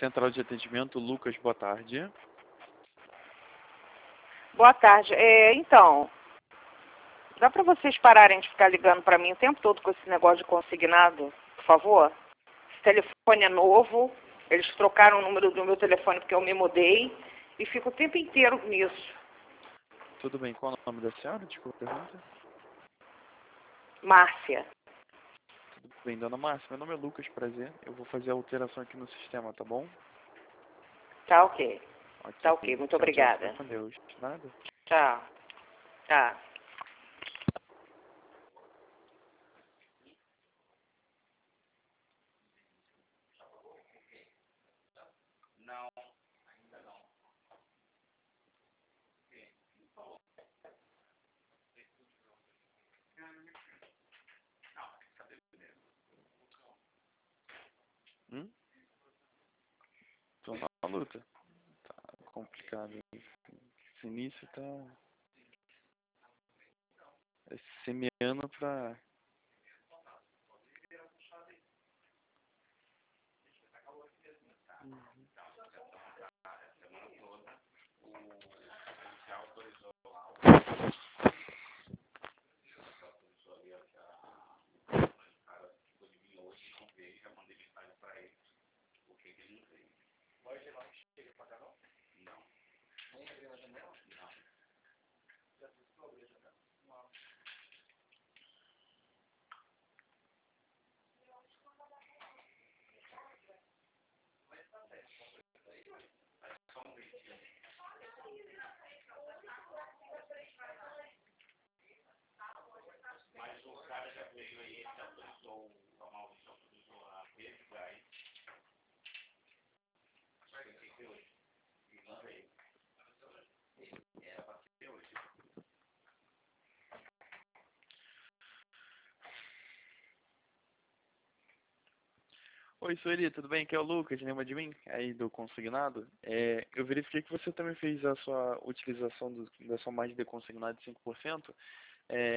Central de atendimento, Lucas, boa tarde. Boa tarde. Então, dá para vocês pararem de ficar ligando para mim o tempo todo com esse negócio de consignado, por favor? Esse telefone é novo, eles trocaram o número do meu telefone porque eu me mudei e fico o tempo inteiro nisso. Tudo bem, qual é o nome da senhora? Desculpa a pergunta. Márcia. Tudo bem, dona Márcia, meu nome é Lucas, prazer. Eu vou fazer a alteração aqui no sistema, tá bom? Tá ok. Ok. Tá ok, muito Tchau, tchau, obrigada. fica com Deus. Nada? Tchau. Tá. Tô na luta. Tá complicado. Esse início tá semeando pra... Oi, Sueli, tudo bem? Aqui é o Lucas, lembra de mim? Aí do consignado. Eu verifiquei que você também fez a sua utilização da sua margem de consignado de 5%.